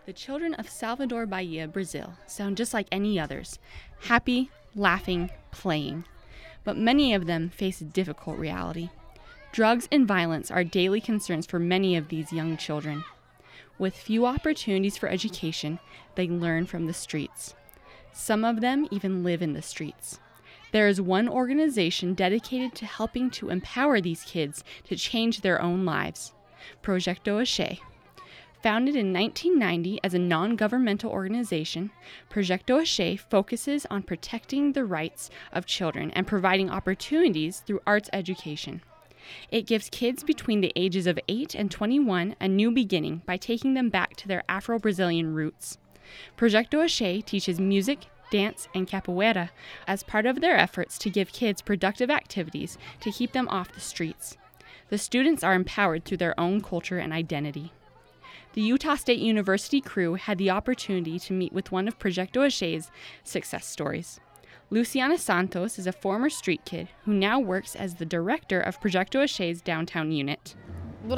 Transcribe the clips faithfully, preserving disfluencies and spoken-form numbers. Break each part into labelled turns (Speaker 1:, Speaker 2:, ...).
Speaker 1: The children of Salvador Bahia, Brazil, sound just like any others, happy, laughing, playing. But many of them face a difficult reality. Drugs and violence are daily concerns for many of these young children. With few opportunities for education, they learn from the streets. Some of them even live in the streets. There is one organization dedicated to helping to empower these kids to change their own lives, Projeto Axé. Founded in nineteen ninety as a non-governmental organization, Projeto Axé focuses on protecting the rights of children and providing opportunities through arts education. It gives kids between the ages of eight and twenty-one a new beginning by taking them back to their Afro-Brazilian roots. Projeto Axé teaches music, dance, and capoeira as part of their efforts to give kids productive activities to keep them off the streets. The students are empowered through their own culture and identity. The Utah State University crew had the opportunity to meet with one of Projeto Axé's success stories. Luciana Santos is a former street kid who now works as the director of Projeto Axé's downtown unit.
Speaker 2: I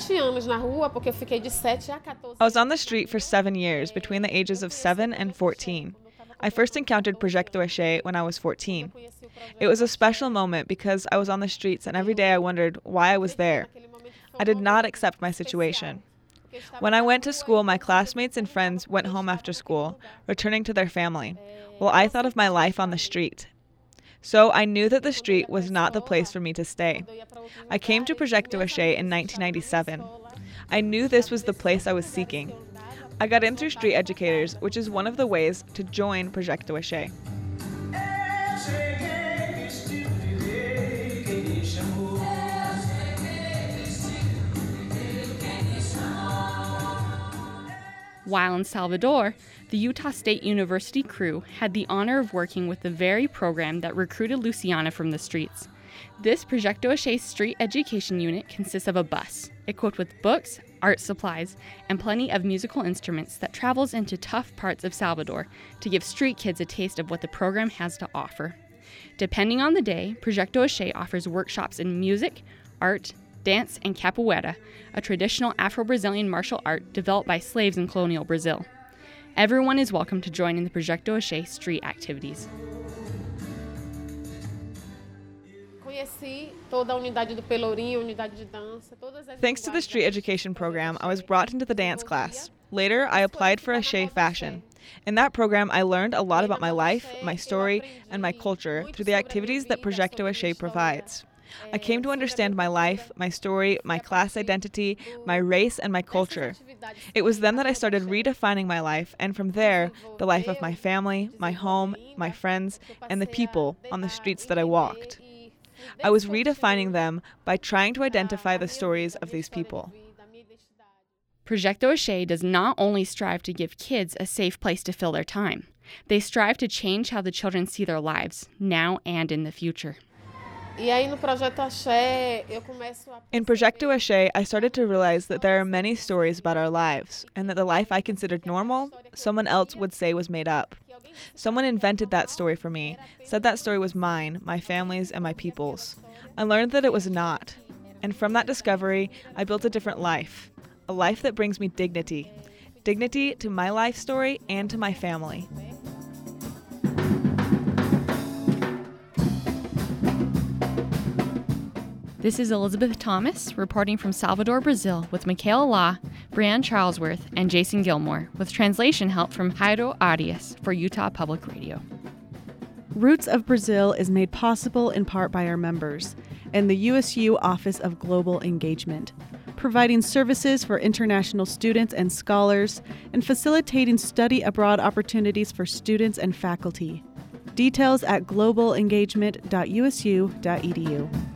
Speaker 3: was on the street for seven years, between the ages of seven and fourteen. I first encountered Projeto Axé when I was fourteen. It was a special moment because I was on the streets and every day I wondered why I was there. I did not accept my situation. When I went to school, my classmates and friends went home after school, returning to their family, while I thought of my life on the street. So I knew that the street was not the place for me to stay. I came to Projeto Axé in nineteen ninety-seven. I knew this was the place I was seeking. I got in through Street Educators, which is one of the ways to join Projeto Axé.
Speaker 1: While in Salvador, the Utah State University crew had the honor of working with the very program that recruited Luciana from the streets. This Projeto Axé street education unit consists of a bus, equipped with books, art supplies, and plenty of musical instruments that travels into tough parts of Salvador to give street kids a taste of what the program has to offer. Depending on the day, Projeto Axé offers workshops in music, art, dance, and capoeira, a traditional Afro-Brazilian martial art developed by slaves in colonial Brazil. Everyone is welcome to join in the Projeto Axé street activities.
Speaker 3: Thanks to the street education program, I was brought into the dance class. Later, I applied for Axé Fashion. In that program, I learned a lot about my life, my story, and my culture through the activities that Projeto Axé provides. I came to understand my life, my story, my class identity, my race, and my culture. It was then that I started redefining my life, and from there, the life of my family, my home, my friends, and the people on the streets that I walked. I was redefining them by trying to identify the stories of these people.
Speaker 1: Projeto Axé does not only strive to give kids a safe place to fill their time. They strive to change how the children see their lives, now and in the future.
Speaker 3: In Projeto Axé, I started to realize that there are many stories about our lives, and that the life I considered normal, someone else would say was made up. Someone invented that story for me, said that story was mine, my family's, and my people's. I learned that it was not. And from that discovery, I built a different life, a life that brings me dignity. Dignity to my life story and to my family.
Speaker 1: This is Elizabeth Thomas reporting from Salvador, Brazil with Michaela Law, Brianne Charlesworth, and Jason Gilmore with translation help from Jairo Arias for Utah Public Radio.
Speaker 4: Roots of Brazil is made possible in part by our members and the U S U Office of Global Engagement, providing services for international students and scholars and facilitating study abroad opportunities for students and faculty. Details at global engagement dot u s u dot e d u.